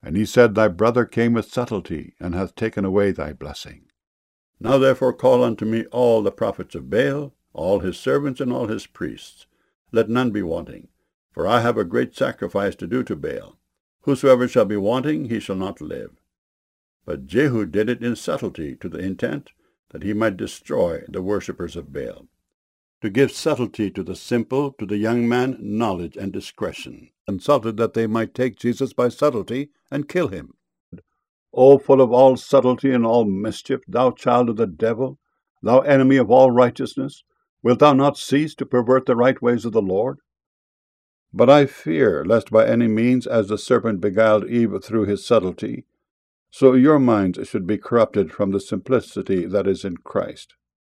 And he said, Thy brother came with subtlety, and hath taken away thy blessing. Now therefore call unto me all the prophets of Baal, all his servants, and all his priests. Let none be wanting, for I have a great sacrifice to do to Baal. Whosoever shall be wanting, he shall not live. But Jehu did it in subtlety, to the intent that he might destroy the worshippers of Baal. To give subtlety to the simple, to the young man knowledge and discretion, consulted that they might take Jesus by subtlety and kill him. O full of all subtlety and all mischief, thou child of the devil, thou enemy of all righteousness, wilt thou not cease to pervert the right ways of the Lord? But I fear, lest by any means, as the serpent beguiled Eve through his subtlety, so your minds should be corrupted from the simplicity that is in Christ.